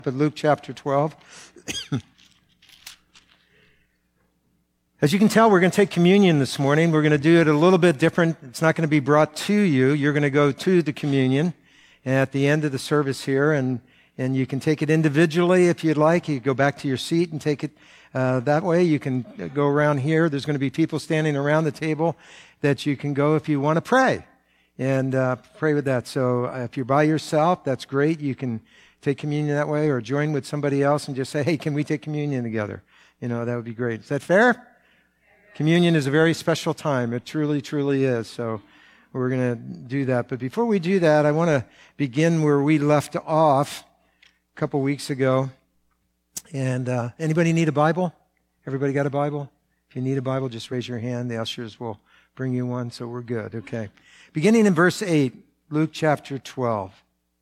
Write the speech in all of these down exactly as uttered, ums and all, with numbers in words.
But Luke chapter twelve. As you can tell, we're going to take communion this morning. We're going to do it a little bit different. It's not going to be brought to you. You're going to go to the communion at the end of the service here, and, and you can take it individually if you'd like. You can go back to your seat and take it uh, that way. You can go around here. There's going to be people standing around the table that you can go if you want to pray and uh, pray with that. So uh, if you're by yourself, that's great. You can take communion that way, or join with somebody else and just say, hey, can we take communion together? You know, that would be great. Is that fair? Communion is a very special time. It truly, truly is. So we're going to do that. But before we do that, I want to begin where we left off a couple weeks ago. And uh, anybody need a Bible? Everybody got a Bible? If you need a Bible, just raise your hand. The ushers will bring you one, so we're good. Okay. Beginning in verse eight, Luke chapter twelve.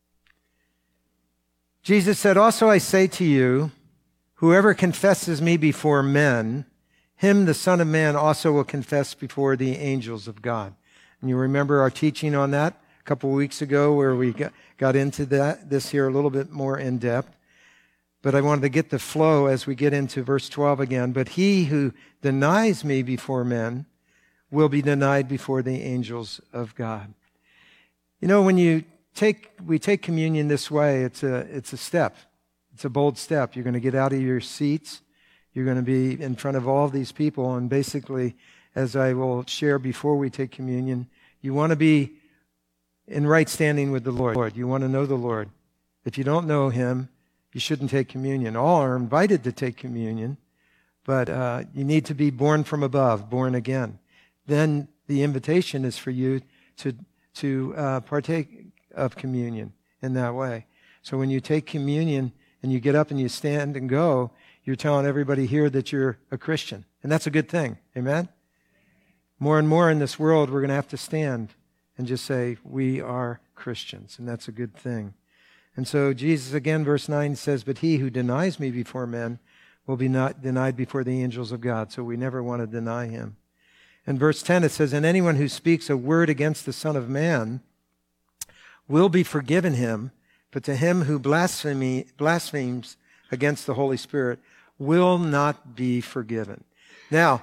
Jesus said, also I say to you, whoever confesses me before men, him the Son of Man also will confess before the angels of God. And you remember our teaching on that a couple of weeks ago where we got, got into that, this here a little bit more in depth. But I wanted to get the flow as we get into verse twelve again. But he who denies me before men will be denied before the angels of God. You know, when you Take, we take communion this way, it's a, it's a step. It's a bold step. You're going to get out of your seats. You're going to be in front of all of these people. And basically, as I will share before we take communion, you want to be in right standing with the Lord. You want to know the Lord. If you don't know him, you shouldn't take communion. All are invited to take communion, but uh, you need to be born from above, born again. Then the invitation is for you to, to uh, partake of communion in that way. So when you take communion and you get up and you stand and go, you're telling everybody here that you're a Christian. And that's a good thing. Amen? More and more in this world, we're going to have to stand and just say, we are Christians. And that's a good thing. And so Jesus, again, verse nine says, but he who denies me before men will be not denied before the angels of God. So we never want to deny him. In verse ten, it says, and anyone who speaks a word against the Son of Man will be forgiven him, but to him who blasphemy, blasphemes against the Holy Spirit will not be forgiven. Now,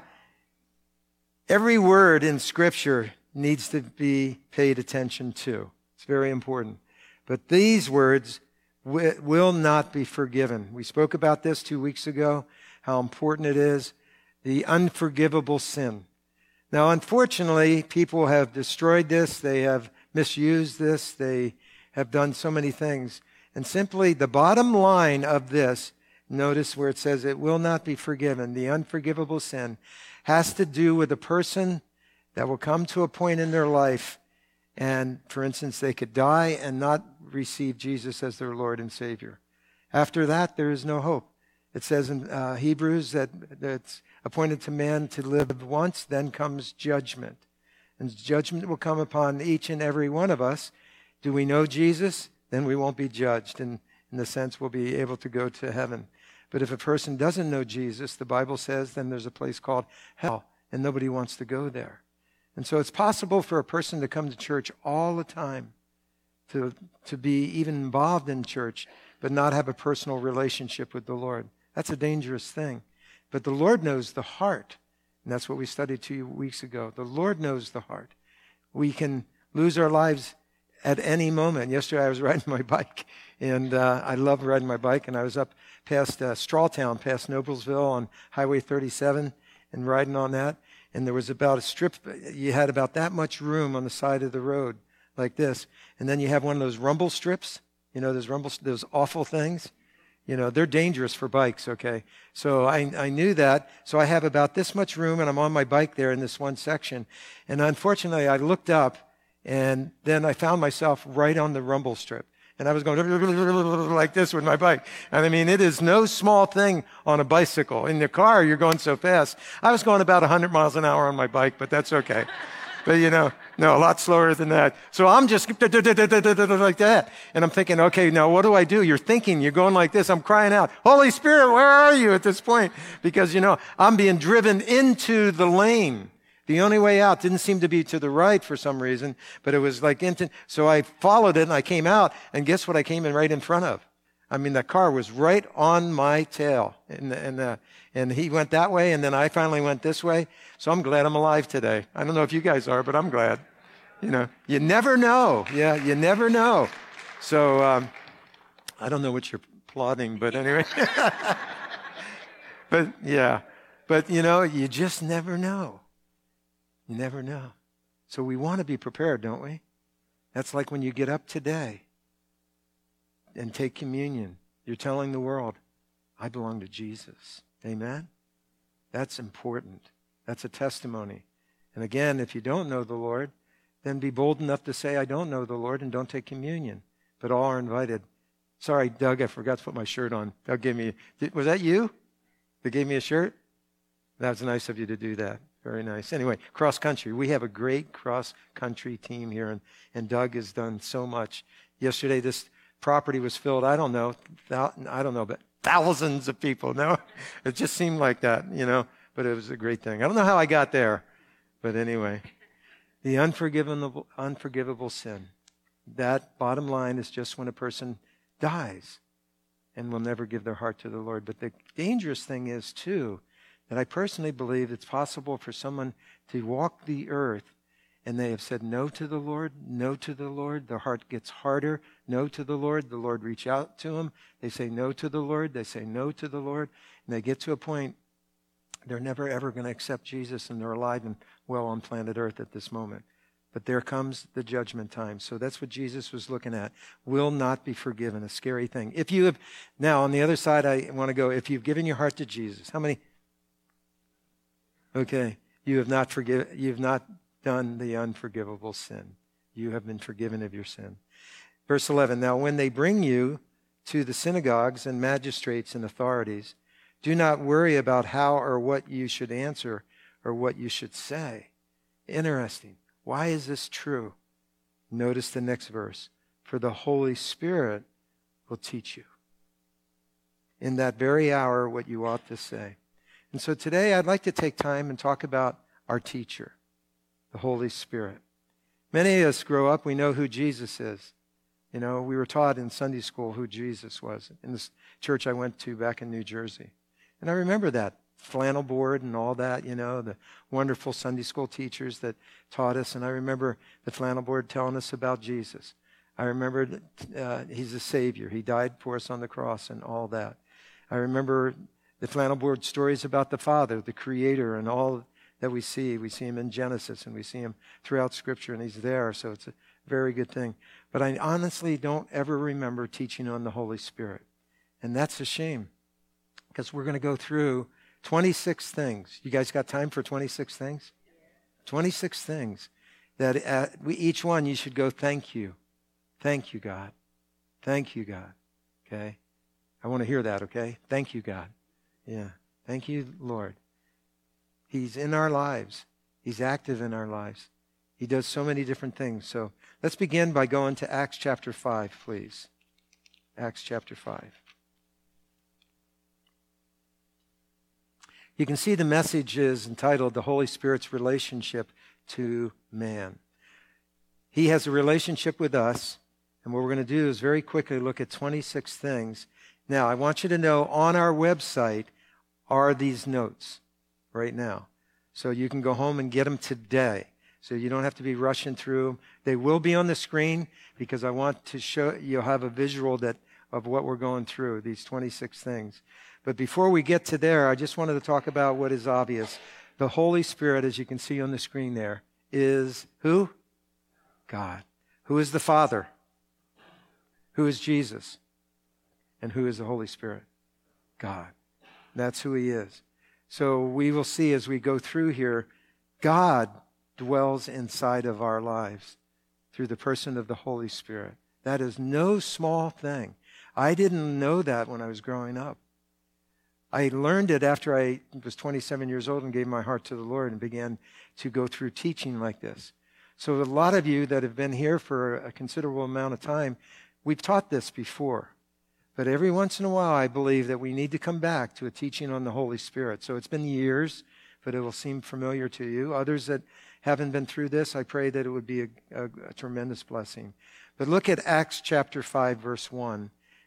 every word in Scripture needs to be paid attention to. It's very important. But these words w- will not be forgiven. We spoke about this two weeks ago, how important it is, the unforgivable sin. Now, unfortunately, people have destroyed this. They have misused this. They have done so many things. And simply the bottom line of this, notice where it says it will not be forgiven, the unforgivable sin, has to do with a person that will come to a point in their life and, for instance, they could die and not receive Jesus as their Lord and Savior. After that, there is no hope. It says in uh, Hebrews that, that it's appointed to man to live once, then comes judgment. And judgment will come upon each and every one of us. Do we know Jesus? Then we won't be judged. And in the sense, we'll be able to go to heaven. But if a person doesn't know Jesus, the Bible says, then there's a place called hell. And nobody wants to go there. And so it's possible for a person to come to church all the time, to, to be even involved in church, but not have a personal relationship with the Lord. That's a dangerous thing. But the Lord knows the heart. And that's what we studied two weeks ago. The Lord knows the heart. We can lose our lives at any moment. Yesterday I was riding my bike, and uh, I love riding my bike, and I was up past uh, Strawtown, past Noblesville on Highway thirty-seven, and riding on that. And there was about a strip, you had about that much room on the side of the road, like this. And then you have one of those rumble strips, you know, those rumble, those awful things. You know, they're dangerous for bikes, okay? So I, I knew that. So I have about this much room, and I'm on my bike there in this one section. And unfortunately, I looked up, and then I found myself right on the rumble strip. And I was going like this with my bike. And I mean, it is no small thing on a bicycle. In the car, you're going so fast. I was going about one hundred miles an hour on my bike, but that's okay. But, you know, no, a lot slower than that. So I'm just like that. And I'm thinking, okay, now what do I do? You're thinking, you're going like this. I'm crying out, Holy Spirit, where are you at this point? Because, you know, I'm being driven into the lane. The only way out didn't seem to be to the right for some reason, but it was like into, so I followed it and I came out, and guess what I came in right in front of? I mean, the car was right on my tail. And, and, uh, and he went that way, and then I finally went this way. So I'm glad I'm alive today. I don't know if you guys are, but I'm glad. You know, you never know. Yeah, you never know. So um, I don't know what you're plotting, but anyway. But yeah, but you know, you just never know. You never know. So we want to be prepared, don't we? That's like when you get up today and take communion. You're telling the world, I belong to Jesus. Amen? That's important. That's a testimony. And again, if you don't know the Lord, then be bold enough to say, I don't know the Lord, and don't take communion. But all are invited. Sorry, Doug, I forgot to put my shirt on. Doug gave me, was that you that gave me a shirt? That was nice of you to do that. Very nice. Anyway, cross country. We have a great cross country team here, and, and Doug has done so much. Yesterday, this property was filled, I don't know, I don't know, but thousands of people. No, it just seemed like that, you know, but it was a great thing. I don't know how I got there, but anyway. The unforgivable, unforgivable sin. That bottom line is just when a person dies and will never give their heart to the Lord. But the dangerous thing is, too, that I personally believe it's possible for someone to walk the earth and they have said no to the Lord, no to the Lord. Their heart gets harder, no to the Lord. The Lord reach out to them. They say no to the Lord. They say no to the Lord. And they get to a point they're never, ever going to accept Jesus, and they're alive and well on planet Earth at this moment. But there comes the judgment time. So that's what Jesus was looking at. Will not be forgiven, a scary thing. If you have, now on the other side, I want to go, if you've given your heart to Jesus, how many? Okay, you have not forgive, you have not done the unforgivable sin. You have been forgiven of your sin. Verse eleven, now when they bring you to the synagogues and magistrates and authorities, do not worry about how or what you should answer or what you should say. Interesting. Why is this true? Notice the next verse. For the Holy Spirit will teach you in that very hour what you ought to say. And so today I'd like to take time and talk about our teacher, the Holy Spirit. Many of us grow up, we know who Jesus is. You know, we were taught in Sunday school who Jesus was in this church I went to back in New Jersey. And I remember that flannel board and all that, you know, the wonderful Sunday school teachers that taught us. And I remember the flannel board telling us about Jesus. I remember that, uh, he's a Savior. He died for us on the cross and all that. I remember the flannel board stories about the Father, the Creator, and all that we see. We see him in Genesis, and we see him throughout Scripture, and he's there. So it's a very good thing. But I honestly don't ever remember teaching on the Holy Spirit. And that's a shame, because we're going to go through twenty-six things. You guys got time for twenty-six things? twenty-six things that uh, we, each one you should go, thank you. Thank you, God. Thank you, God. Okay? I want to hear that, okay? Thank you, God. Yeah. Thank you, Lord. He's in our lives. He's active in our lives. He does so many different things. So let's begin by going to Acts chapter five, please. Acts chapter five. You can see the message is entitled The Holy Spirit's Relationship to Man. He has a relationship with us, and what we're going to do is very quickly look at twenty-six things. Now, I want you to know on our website are these notes right now. So you can go home and get them today. So you don't have to be rushing through them. They will be on the screen because I want to show you'll have a visual that of what we're going through, these twenty-six things. But before we get to there, I just wanted to talk about what is obvious. The Holy Spirit, as you can see on the screen there, is who? God. Who is the Father? Who is Jesus? And who is the Holy Spirit? God. That's who he is. So we will see as we go through here, God dwells inside of our lives through the person of the Holy Spirit. That is no small thing. I didn't know that when I was growing up. I learned it after I was twenty-seven years old and gave my heart to the Lord and began to go through teaching like this. So a lot of you that have been here for a considerable amount of time, we've taught this before. But every once in a while, I believe that we need to come back to a teaching on the Holy Spirit. So it's been years, but it will seem familiar to you. Others that haven't been through this, I pray that it would be a, a, a tremendous blessing. But look at Acts chapter five, verse one.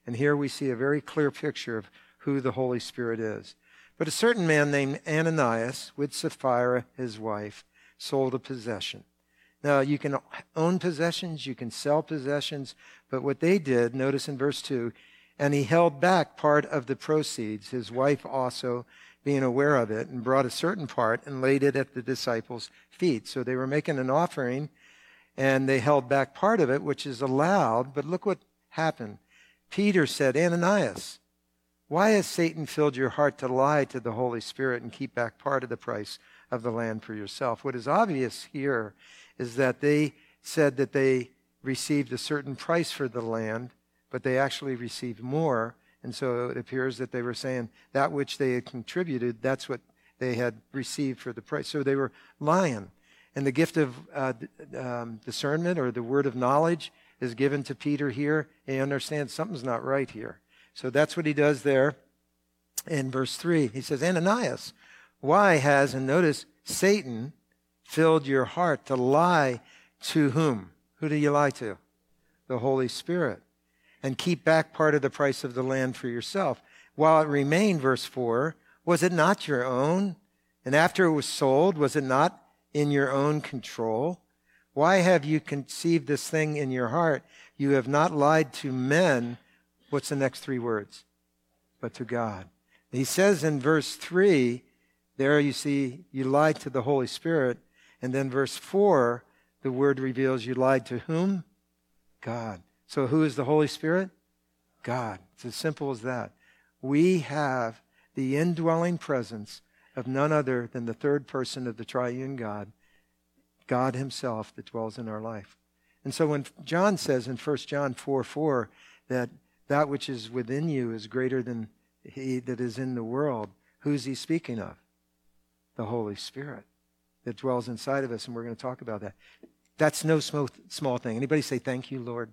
And here we see a very clear picture of who the Holy Spirit is. But a certain man named Ananias, with Sapphira, his wife, sold a possession. Now, you can own possessions, you can sell possessions, but what they did, notice in verse two, and he held back part of the proceeds, his wife also being aware of it, and brought a certain part and laid it at the disciples' feet. So they were making an offering, and they held back part of it, which is allowed, but look what happened. Peter said, Ananias, why has Satan filled your heart to lie to the Holy Spirit and keep back part of the price of the land for yourself? What is obvious here is that they said that they received a certain price for the land, but they actually received more. And so it appears that they were saying that which they had contributed, that's what they had received for the price. So they were lying. And the gift of uh, um, discernment, or the word of knowledge, is given to Peter here. He understands something's not right here. So that's what he does there in verse three. He says, Ananias, why has, and notice, Satan filled your heart to lie to whom? Who do you lie to? The Holy Spirit. And keep back part of the price of the land for yourself. While it remained, verse four, was it not your own? And after it was sold, was it not in your own control? Why have you conceived this thing in your heart? You have not lied to men. What's the next three words? But to God. He says in verse three, there you see, you lied to the Holy Spirit. And then verse four, the word reveals you lied to whom? God. So who is the Holy Spirit? God. It's as simple as that. We have the indwelling presence of none other than the third person of the triune God, God himself that dwells in our life. And so when John says in First John four four that that which is within you is greater than he that is in the world, who's he speaking of? The Holy Spirit that dwells inside of us, and we're going to talk about that. That's no small, small thing. Anybody say, thank you, Lord?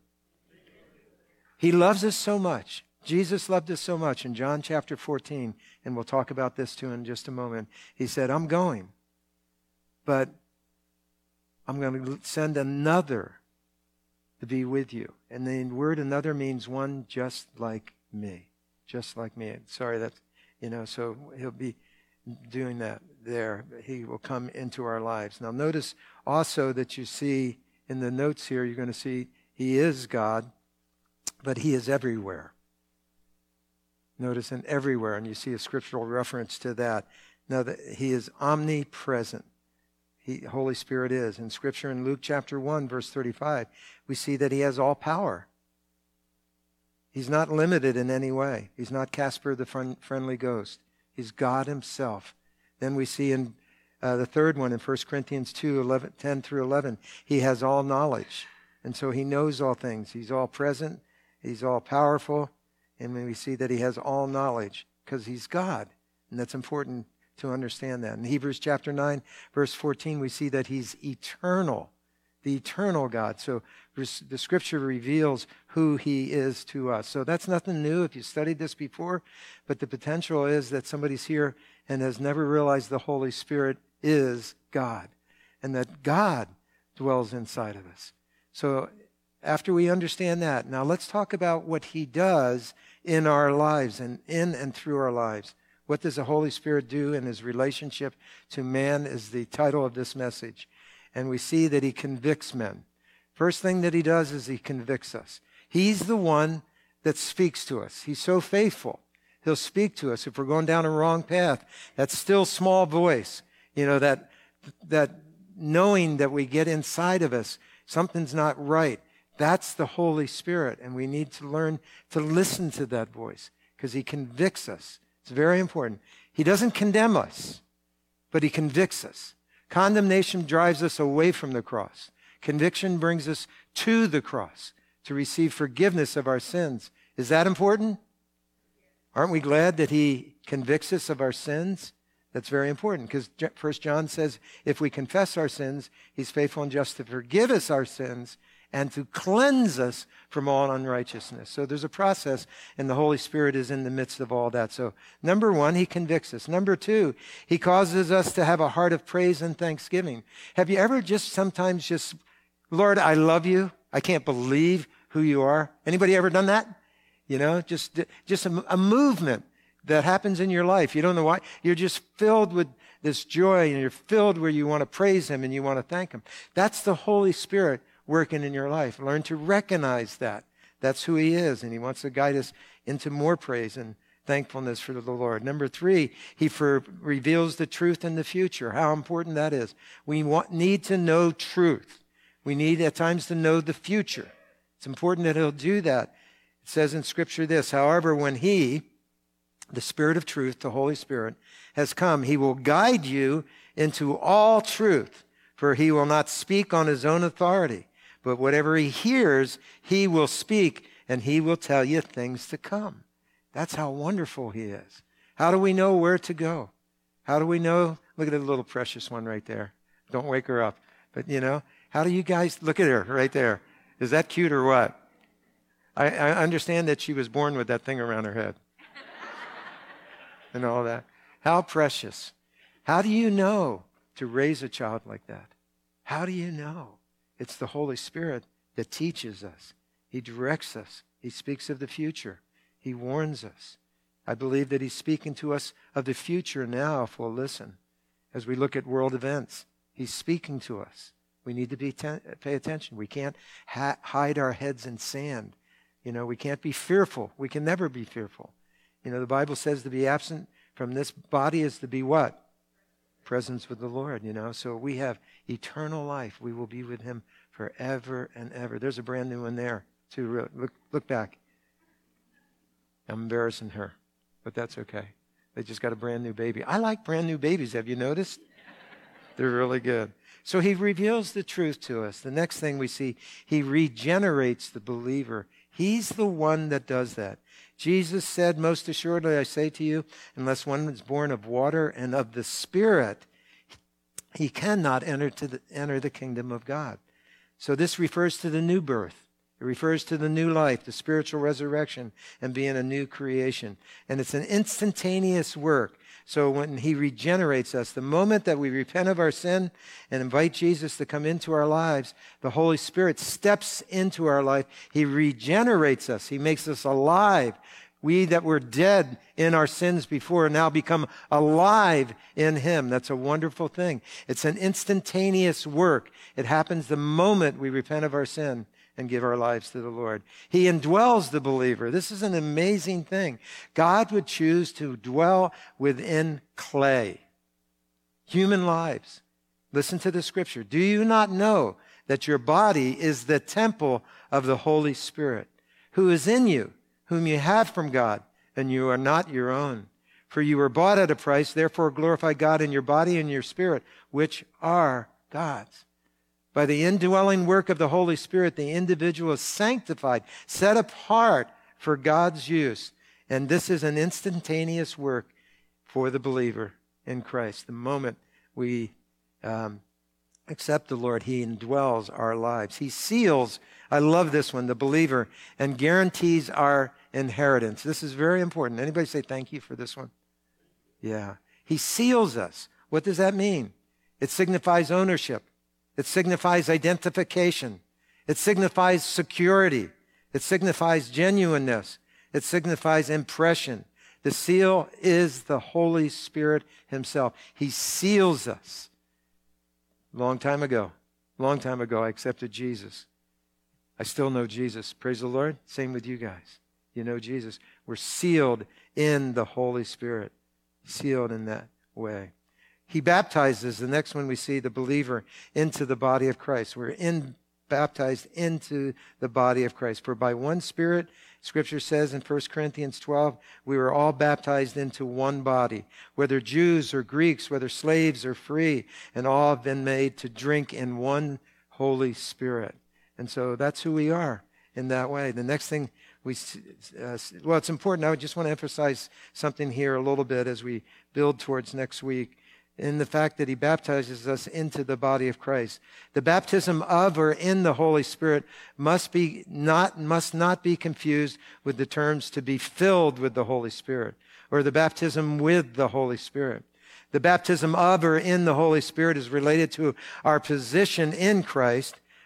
He loves us so much. Jesus loved us so much in John chapter fourteen, and we'll talk about this too in just a moment. He said, I'm going, but I'm going to send another to be with you. And the word another means one just like me. Just like me. Sorry, that's, you know, so he'll be doing that there. He will come into our lives. Now notice also that you see in the notes here, you're going to see he is God, but he is everywhere. Notice in everywhere, and you see a scriptural reference to that. Now that he is omnipresent. He, Holy Spirit is. In Scripture in Luke chapter one, verse thirty-five, we see that he has all power. He's not limited in any way. He's not Casper the friend, friendly ghost. He's God himself. Then we see in uh, the third one in First Corinthians two, eleven, ten through eleven, he has all knowledge. And so he knows all things. He's all present. He's all powerful. And when we see that he has all knowledge because he's God. And that's important to understand that. In Hebrews chapter nine, verse fourteen, we see that he's eternal, the eternal God. So the scripture reveals who he is to us. So that's nothing new if you studied this before, but the potential is that somebody's here and has never realized the Holy Spirit is God and that God dwells inside of us. So after we understand that, now let's talk about what he does in our lives and in and through our lives. What does the Holy Spirit do in his relationship to man is the title of this message. And we see that he convicts men. First thing that he does is he convicts us. He's the one that speaks to us. He's so faithful. He'll speak to us if we're going down a wrong path. That still small voice, you know, that, that knowing that we get inside of us, something's not right. That's the Holy Spirit. And we need to learn to listen to that voice because he convicts us. It's very important. He doesn't condemn us, but he convicts us. Condemnation drives us away from the cross. Conviction brings us to the cross to receive forgiveness of our sins. Is that important? Aren't we glad that he convicts us of our sins? That's very important because First John says if we confess our sins, he's faithful and just to forgive us our sins and to cleanse us from all unrighteousness. So there's a process, and the Holy Spirit is in the midst of all that. So number one, he convicts us. Number two, he causes us to have a heart of praise and thanksgiving. Have you ever just sometimes just, Lord, I love you. I can't believe who you are. Anybody ever done that? You know, just, just a, a movement that happens in your life. You don't know why. You're just filled with this joy, and you're filled where you want to praise him and you want to thank him. That's the Holy Spirit working in your life. Learn to recognize that. That's who he is, and he wants to guide us into more praise and thankfulness for the Lord. Number three, he for, reveals the truth in the future. How important that is. We want, need to know truth. We need at times to know the future. It's important that he'll do that. It says in Scripture this, however, when he, the Spirit of truth, the Holy Spirit, has come, he will guide you into all truth, for he will not speak on his own authority, but whatever he hears, he will speak, and he will tell you things to come. That's how wonderful he is. How do we know where to go? How do we know? Look at the little precious one right there. Don't wake her up. But, you know, how do you guys, look at her right there. Is that cute or what? I, I understand that she was born with that thing around her head and all that. How precious. How do you know to raise a child like that? How do you know? It's the Holy Spirit that teaches us. He directs us. He speaks of the future. He warns us. I believe that he's speaking to us of the future now if we'll listen. As we look at world events, he's speaking to us. We need to be ten- pay attention. We can't ha- hide our heads in sand. You know, we can't be fearful. We can never be fearful. You know, the Bible says to be absent from this body is to be what? Presence with the Lord, you know. So we have eternal life. We will be with him forever and ever. There's a brand new one there, too. Look, look back. I'm embarrassing her, but that's okay. They just got a brand new baby. I like brand new babies. Have you noticed? They're really good. So he reveals the truth to us. The next thing we see, he regenerates the believer. He's the one that does that. Jesus said, most assuredly I say to you, unless one is born of water and of the Spirit, he cannot enter, to the, enter the kingdom of God. So this refers to the new birth. It refers to the new life, the spiritual resurrection, and being a new creation. And it's an instantaneous work. So when he regenerates us, the moment that we repent of our sin and invite Jesus to come into our lives, the Holy Spirit steps into our life. He regenerates us. He makes us alive. We that were dead in our sins before now become alive in him. That's a wonderful thing. It's an instantaneous work. It happens the moment we repent of our sin and give our lives to the Lord. He indwells the believer. This is an amazing thing. God would choose to dwell within clay, human lives. Listen to the scripture. Do you not know that your body is the temple of the Holy Spirit, who is in you, whom you have from God, and you are not your own? For you were bought at a price, therefore glorify God in your body and your spirit, which are God's. By the indwelling work of the Holy Spirit, the individual is sanctified, set apart for God's use. And this is an instantaneous work for the believer in Christ. The moment we um, accept the Lord, he indwells our lives. He seals, I love this one, the believer, and guarantees our inheritance. This is very important. Anybody say thank you for this one? Yeah. He seals us. What does that mean? It signifies ownership. It signifies identification. It signifies security. It signifies genuineness. It signifies impression. The seal is the Holy Spirit himself. He seals us. Long time ago, long time ago, I accepted Jesus. I still know Jesus. Praise the Lord. Same with you guys. You know Jesus. We're sealed in the Holy Spirit. Sealed in that way. He baptizes, the next one we see, the believer into the body of Christ. We're in, baptized into the body of Christ. For by one Spirit, Scripture says in First Corinthians twelve, we were all baptized into one body, whether Jews or Greeks, whether slaves or free, and all have been made to drink in one Holy Spirit. And so that's who we are in that way. The next thing we, uh, well, it's important. I just want to emphasize something here a little bit as we build towards next week, in the fact that he baptizes us into the body of Christ. The baptism of or in the Holy Spirit must be not, must not be confused with the terms to be filled with the Holy Spirit or the baptism with the Holy Spirit. The baptism of or in the Holy Spirit is related to our position in Christ,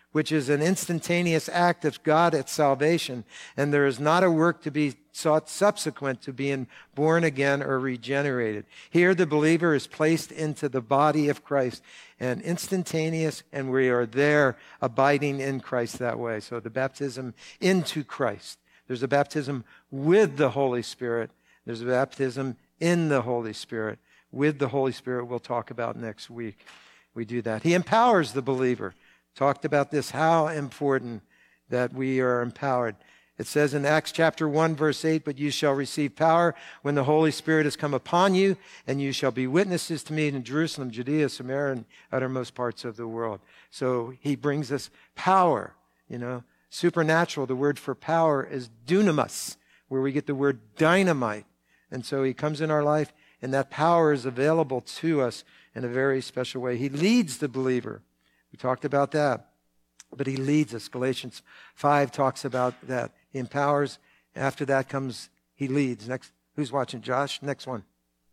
which is an instantaneous act of God at salvation, and there is not a work to be sought subsequent to being born again or regenerated. Here the believer is placed into the body of Christ, and instantaneous, and we are there abiding in Christ that way. So the baptism into Christ. There's a baptism with the Holy Spirit. There's a baptism in the Holy Spirit. With the Holy Spirit, we'll talk about next week. We do that. He empowers the believer. Talked about this, how important that we are empowered. It says in Acts chapter one, verse eight, but you shall receive power when the Holy Spirit has come upon you, and you shall be witnesses to me in Jerusalem, Judea, Samaria, and uttermost parts of the world. So he brings us power, you know, supernatural. The word for power is dunamis, where we get the word dynamite. And so he comes in our life, and that power is available to us in a very special way. He leads the believer. We talked about that. But he leads us. Galatians five talks about that. He empowers. After that comes, he leads. Next, who's watching? Josh? Next one.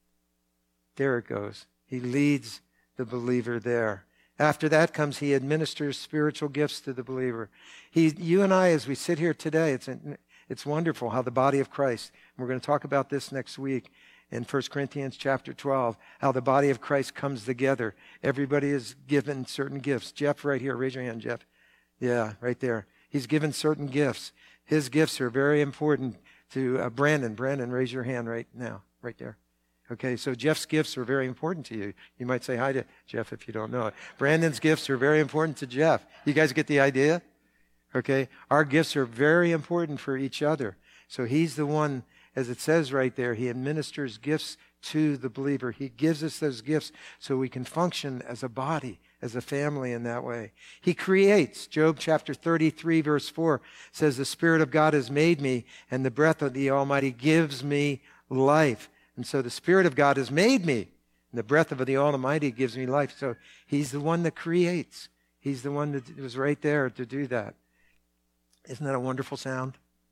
There it goes. He leads the believer there. After that comes, he administers spiritual gifts to the believer. He, you and I, as we sit here today, it's, it's wonderful how the body of Christ, and we're going to talk about this next week, in First Corinthians chapter twelve, how the body of Christ comes together. Everybody is given certain gifts. Jeff, right here. Raise your hand, Jeff. Yeah, right there. He's given certain gifts. His gifts are very important to uh, Brandon. Brandon, raise your hand right now, right there. Okay, so Jeff's gifts are very important to you. You might say hi to Jeff if you don't know it. Brandon's gifts are very important to Jeff. You guys get the idea? Okay, our gifts are very important for each other. So he's the one, as it says right there, he administers gifts to the believer. He gives us those gifts so we can function as a body, as a family in that way. He creates. Job chapter thirty-three, verse four says, the Spirit of God has made me, and the breath of the Almighty gives me life. And so the Spirit of God has made me, and the breath of the Almighty gives me life. So he's the one that creates. He's the one that was right there to do that. Isn't that a wonderful sound?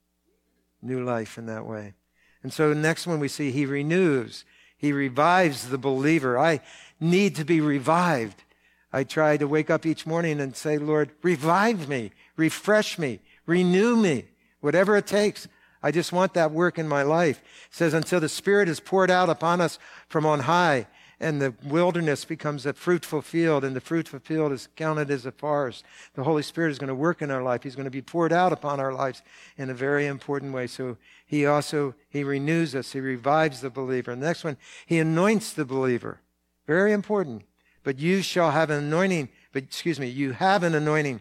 New life in that way. And so the next one we see, he renews. He revives the believer. I need to be revived. I try to wake up each morning and say, Lord, revive me, refresh me, renew me, whatever it takes. I just want that work in my life. It says, until the Spirit is poured out upon us from on high, and the wilderness becomes a fruitful field, and the fruitful field is counted as a forest. The Holy Spirit is going to work in our life. He's going to be poured out upon our lives in a very important way. So he also, he renews us. He revives the believer. And the next one, he anoints the believer. Very important. But you shall have an anointing, but excuse me, you have an anointing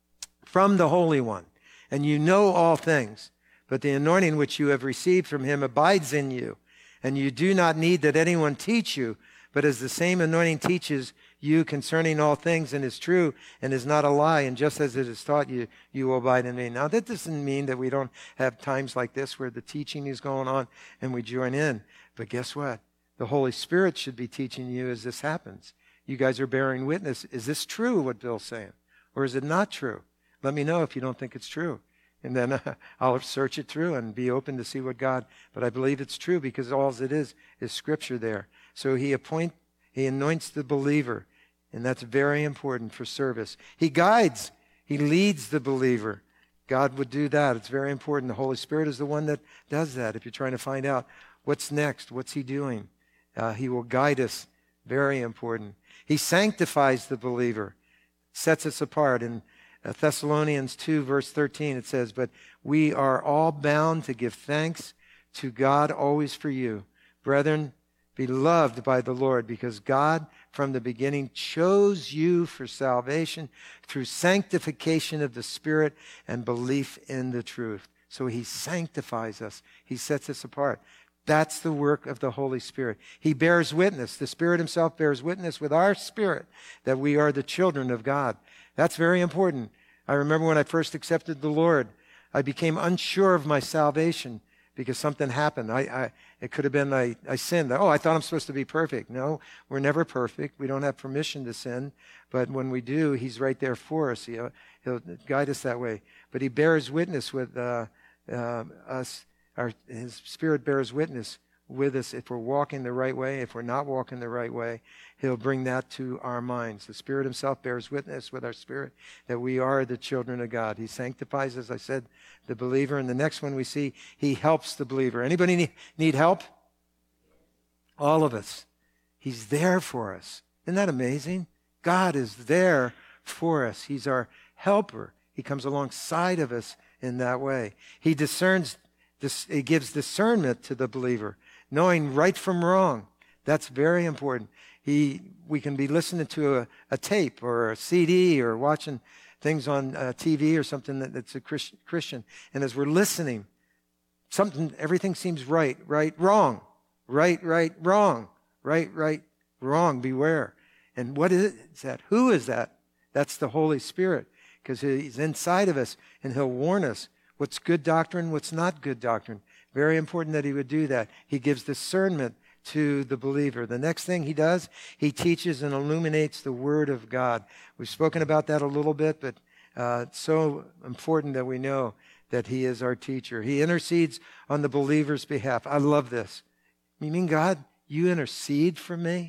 from the Holy One, and you know all things. But the anointing which you have received from him abides in you, and you do not need that anyone teach you, but as the same anointing teaches you concerning all things and is true and is not a lie, and just as it is taught you, you will abide in me. Now, that doesn't mean that we don't have times like this where the teaching is going on and we join in. But guess what? The Holy Spirit should be teaching you as this happens. You guys are bearing witness. Is this true, what Bill's saying? Or is it not true? Let me know if you don't think it's true. And then uh, I'll search it through and be open to see what God, but I believe it's true because all it is is Scripture there. So he appoint, he anoints the believer, and that's very important for service. He guides, he leads the believer. God would do that. It's very important. The Holy Spirit is the one that does that. If you're trying to find out what's next, what's he doing, uh, he will guide us. Very important. He sanctifies the believer, sets us apart. In uh, Thessalonians two, verse thirteen, it says, but we are all bound to give thanks to God always for you, brethren, beloved by the Lord, because God from the beginning chose you for salvation through sanctification of the Spirit and belief in the truth. So he sanctifies us. He sets us apart. That's the work of the Holy Spirit. He bears witness. The Spirit himself bears witness with our spirit that we are the children of God. That's very important. I remember when I first accepted the Lord, I became unsure of my salvation because something happened. I, I it could have been I, I sinned. Oh, I thought I'm supposed to be perfect. No, we're never perfect. We don't have permission to sin. But when we do, he's right there for us. He'll, he'll guide us that way. But he bears witness with uh, uh, us. Our, his Spirit bears witness with us if we're walking the right way. If we're not walking the right way, he'll bring that to our minds. The Spirit himself bears witness with our spirit that we are the children of God. He sanctifies, as I said, the believer. And the next one we see, he helps the believer. Anybody need, need help? All of us. He's there for us. Isn't that amazing? God is there for us. He's our helper. He comes alongside of us in that way. He discerns, this, he gives discernment to the believer, knowing right from wrong. That's very important. He, we can be listening to a, a tape or a C D or watching things on uh, T V or something that, that's a Christian, Christian. And as we're listening, something, everything seems right, right, wrong, right, right, wrong, right, right, wrong, beware. And what is that? Who is that? That's the Holy Spirit, because he's inside of us and he'll warn us what's good doctrine, what's not good doctrine. Very important that he would do that. He gives discernment to the believer. The next thing he does, he teaches and illuminates the Word of God. We've spoken about that a little bit, but uh, it's so important that we know that he is our teacher. He intercedes on the believer's behalf. I love this. You mean, God, you intercede for me?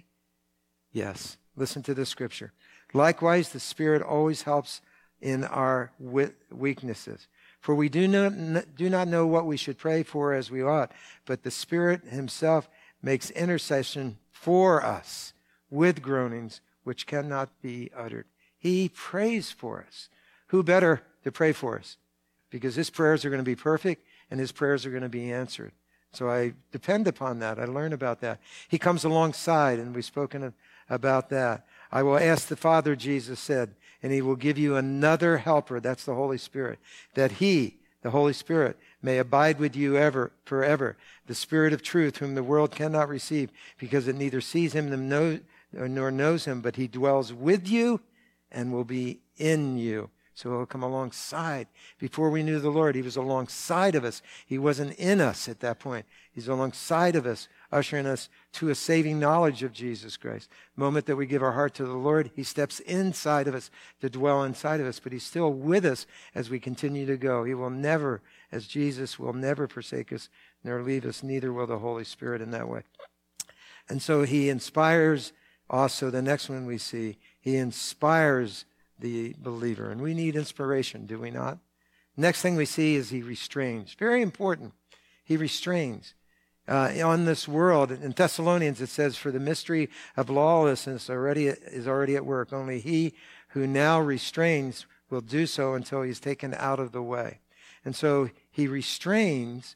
Yes. Listen to this scripture. Likewise, the Spirit always helps in our weaknesses. For we do not, do not know what we should pray for as we ought, but the Spirit himself makes intercession for us with groanings which cannot be uttered. He prays for us. Who better to pray for us? Because his prayers are going to be perfect and his prayers are going to be answered. So I depend upon that. I learn about that. He comes alongside, and we've spoken about that. I will ask the Father, Jesus said, and he will give you another helper, that's the Holy Spirit, that he, the Holy Spirit, may abide with you ever, forever, the Spirit of truth, whom the world cannot receive, because it neither sees him nor knows him, but he dwells with you and will be in you. So he'll come alongside. Before we knew the Lord, he was alongside of us. He wasn't in us at that point. He's alongside of us, ushering us to a saving knowledge of Jesus Christ. The moment that we give our heart to the Lord, he steps inside of us to dwell inside of us, but he's still with us as we continue to go. He will never, as Jesus will never forsake us nor leave us, neither will the Holy Spirit in that way. And so he inspires also, the next one we see, he inspires the believer. And we need inspiration, do we not? Next thing we see is he restrains. Very important. He restrains. Uh, on this world, in Thessalonians it says, for the mystery of lawlessness already is already at work. Only he who now restrains will do so until he's taken out of the way. And so he restrains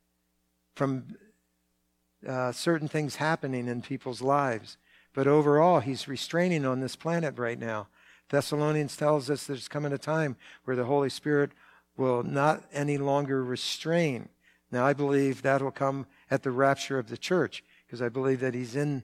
from uh, certain things happening in people's lives. But overall, he's restraining on this planet right now. Thessalonians tells us there's coming a time where the Holy Spirit will not any longer restrain. Now, I believe that will come at the rapture of the church, because I believe that he's in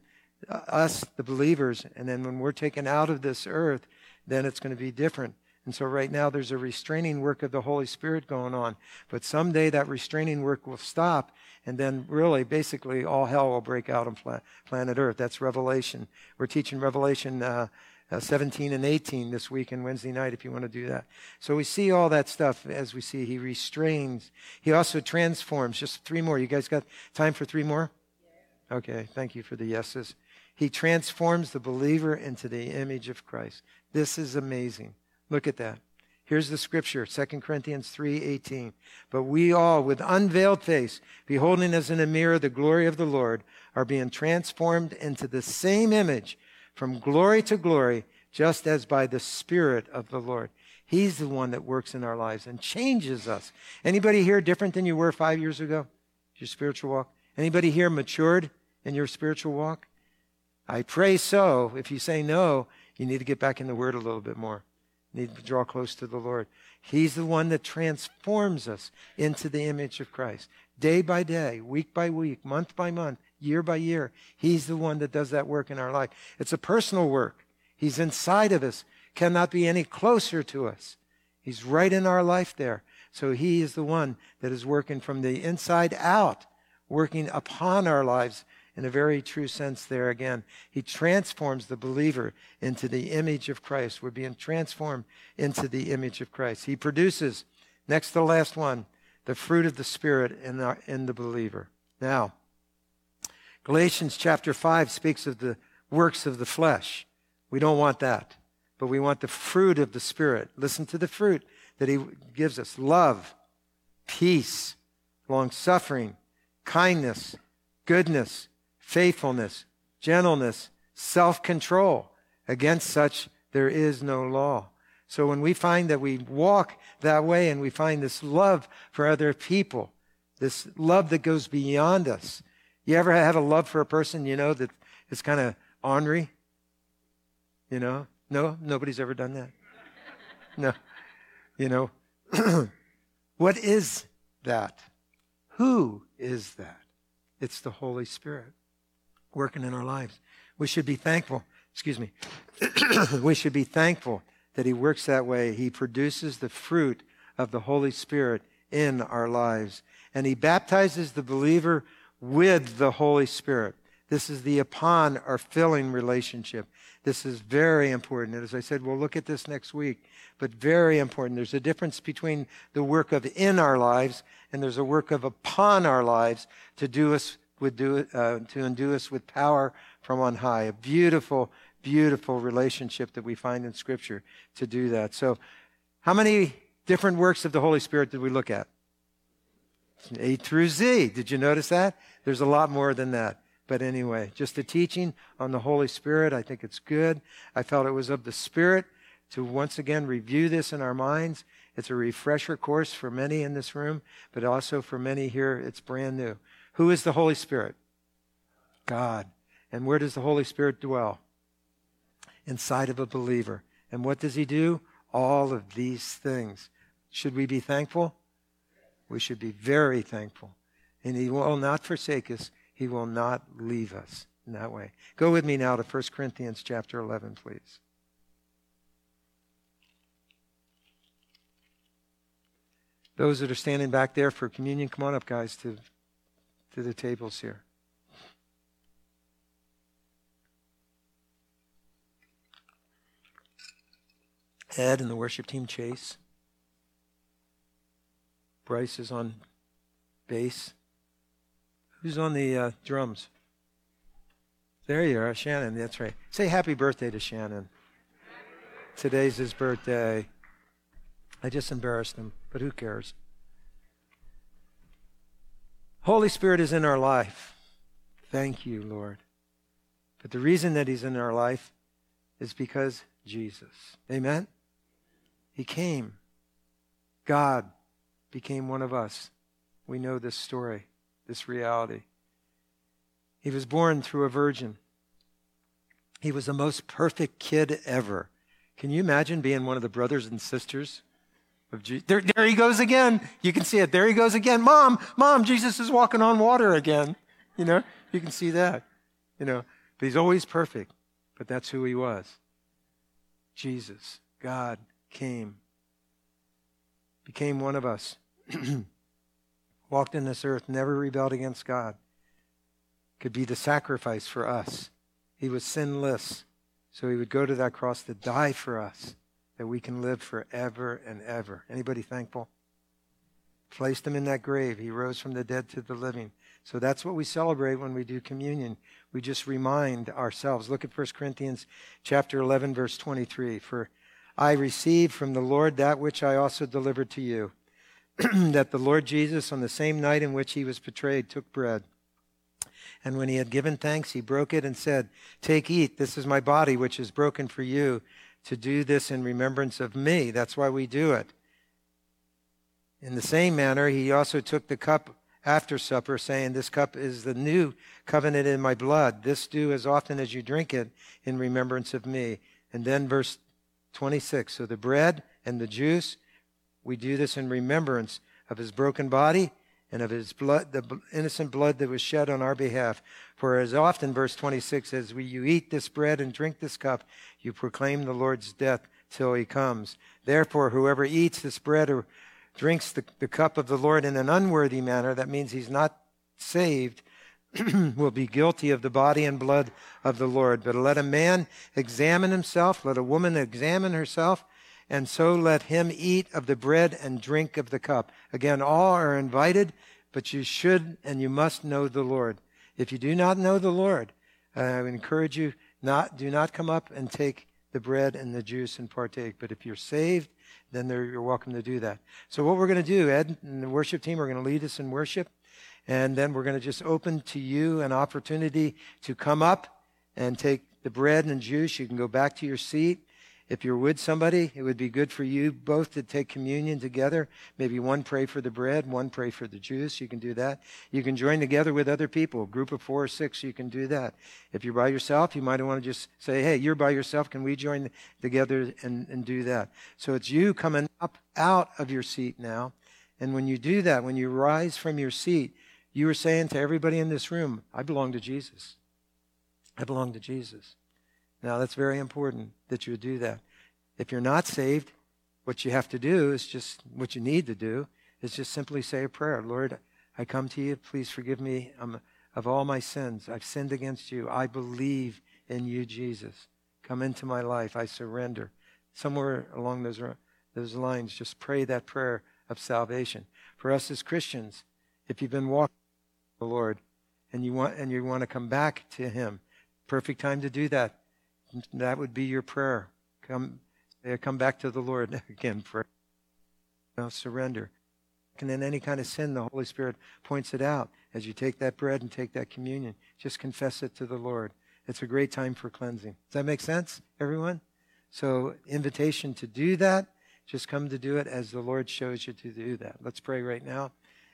us, the believers, and then when we're taken out of this earth, then it's going to be different. And so right now there's a restraining work of the Holy Spirit going on. But someday that restraining work will stop, and then really basically all hell will break out on planet Earth. That's Revelation. We're teaching Revelation uh, Uh, seventeen and eighteen this week and Wednesday night if you want to do that. So we see all that stuff as we see. He restrains. He also transforms. Just three more. You guys got time for three more? Yeah. Okay, thank you for the yeses. He transforms the believer into the image of Christ. This is amazing. Look at that. Here's the scripture, Second Corinthians three eighteen. But we all, with unveiled face, beholding as in a mirror the glory of the Lord, are being transformed into the same image from glory to glory, just as by the Spirit of the Lord. He's the one that works in our lives and changes us. Anybody here different than you were five years ago? Your spiritual walk? Anybody here matured in your spiritual walk? I pray so. If you say no, you need to get back in the Word a little bit more. You need to draw close to the Lord. He's the one that transforms us into the image of Christ. Day by day, week by week, month by month, year by year. He's the one that does that work in our life. It's a personal work. He's inside of us, cannot be any closer to us. He's right in our life there. So he is the one that is working from the inside out, working upon our lives in a very true sense there again. He transforms the believer into the image of Christ. We're being transformed into the image of Christ. He produces, next to the last one, the fruit of the Spirit in, our, in the believer. Now, Galatians chapter five speaks of the works of the flesh. We don't want that, but we want the fruit of the Spirit. Listen to the fruit that he gives us. Love, peace, long-suffering, kindness, goodness, faithfulness, gentleness, self-control. Against such there is no law. So when we find that we walk that way and we find this love for other people, this love that goes beyond us. You ever have a love for a person, you know, that is kind of ornery? You know? No? Nobody's ever done that? No. You know? What is that? Who is that? It's the Holy Spirit working in our lives. We should be thankful. Excuse me. We should be thankful that he works that way. He produces the fruit of the Holy Spirit in our lives. And he baptizes the believer with the Holy Spirit. This is the upon or filling relationship. This is very important. And as I said, we'll look at this next week, but very important. There's a difference between the work of in our lives and there's a work of upon our lives to do us with do uh, to endue us with power from on high. A beautiful, beautiful relationship that we find in Scripture to do that. So, how many different works of the Holy Spirit did we look at? A through Z. Did you notice that? There's a lot more than that. But anyway, just a teaching on the Holy Spirit. I think it's good. I felt it was of the Spirit to once again review this in our minds. It's a refresher course for many in this room, but also for many here, it's brand new. Who is the Holy Spirit? God. And where does the Holy Spirit dwell? Inside of a believer. And what does he do? All of these things. Should we be thankful? We should be very thankful. And he will not forsake us. He will not leave us in that way. Go with me now to First Corinthians chapter eleven, please. Those that are standing back there for communion, come on up, guys, to, to the tables here. Ed and the worship team, Chase. Bryce is on bass. Who's on the uh, drums? There you are, Shannon, that's right. Say happy birthday to Shannon. Today's his birthday. I just embarrassed him, but who cares? Holy Spirit is in our life. Thank you, Lord. But the reason that he's in our life is because Jesus. Amen? He came. God became one of us. We know this story, this reality. He was born through a virgin. He was the most perfect kid ever. Can you imagine being one of the brothers and sisters of Jesus? There, there he goes again. You can see it. There he goes again. Mom, Mom, Jesus is walking on water again. You know, you can see that. You know, but he's always perfect. But that's who he was. Jesus, God, came, became one of us, walked in this earth, never rebelled against God, could be the sacrifice for us. He was sinless, so he would go to that cross to die for us, that we can live forever and ever. Anybody thankful? Placed him in that grave. He rose from the dead to the living. So that's what we celebrate when we do communion. We just remind ourselves. Look at First Corinthians chapter eleven, verse twenty-three. For I received from the Lord that which I also delivered to you, that the Lord Jesus, on the same night in which he was betrayed, took bread. And when he had given thanks, he broke it and said, "Take, eat. This is my body, which is broken for you. To do this in remembrance of me." That's why we do it. In the same manner, he also took the cup after supper, saying, "This cup is the new covenant in my blood. This do as often as you drink it in remembrance of me." And then verse twenty-six, so the bread and the juice, we do this in remembrance of his broken body and of his blood, the innocent blood that was shed on our behalf. For as often, verse twenty-six, as we, you eat this bread and drink this cup, you proclaim the Lord's death till he comes. Therefore, whoever eats this bread or drinks the, the cup of the Lord in an unworthy manner, that means he's not saved, will be guilty of the body and blood of the Lord. But let a man examine himself, let a woman examine herself, and so let him eat of the bread and drink of the cup. Again, all are invited, but you should and you must know the Lord. If you do not know the Lord, I would encourage you, not, do not come up and take the bread and the juice and partake. But if you're saved, then you're welcome to do that. So what we're going to do, Ed and the worship team are going to lead us in worship. And then we're going to just open to you an opportunity to come up and take the bread and juice. You can go back to your seat. If you're with somebody, it would be good for you both to take communion together. Maybe one pray for the bread, one pray for the juice. You can do that. You can join together with other people. A group of four or six, you can do that. If you're by yourself, you might want to just say, hey, you're by yourself. Can we join together and, and do that? So it's you coming up out of your seat now. And when you do that, when you rise from your seat, you are saying to everybody in this room, I belong to Jesus. I belong to Jesus. Now, that's very important that you would do that. If you're not saved, what you have to do is just, what you need to do is just simply say a prayer. Lord, I come to you. Please forgive me um, of all my sins. I've sinned against you. I believe in you, Jesus. Come into my life. I surrender. Somewhere along those, those lines, just pray that prayer of salvation. For us as Christians, if you've been walking with the Lord and you want, and you want to come back to him, perfect time to do that. That would be your prayer. Come, come back to the Lord again. For no surrender. And in any kind of sin, the Holy Spirit points it out as you take that bread and take that communion. Just confess it to the Lord. It's a great time for cleansing. Does that make sense, everyone? So, invitation to do that. Just come to do it as the Lord shows you to do that. Let's pray right now.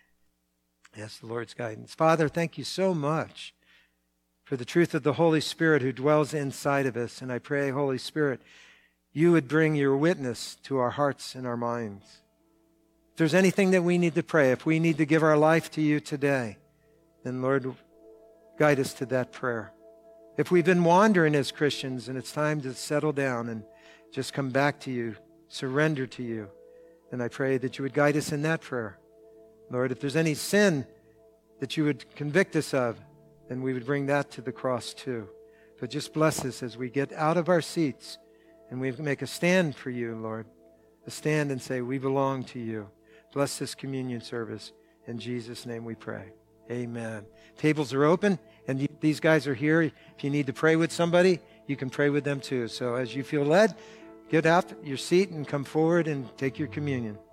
Yes, the Lord's guidance. Father, thank you so much for the truth of the Holy Spirit who dwells inside of us. And I pray, Holy Spirit, you would bring your witness to our hearts and our minds. If there's anything that we need to pray, if we need to give our life to you today, then Lord, guide us to that prayer. If we've been wandering as Christians and it's time to settle down and just come back to you, surrender to you, then I pray that you would guide us in that prayer. Lord, if there's any sin that you would convict us of, then we would bring that to the cross too. But just bless us as we get out of our seats and we make a stand for you, Lord. A stand and say, we belong to you. Bless this communion service. In Jesus' name we pray. Amen. Tables are open, and you, these guys are here. If you need to pray with somebody, you can pray with them too. So as you feel led, get out your seat and come forward and take your communion.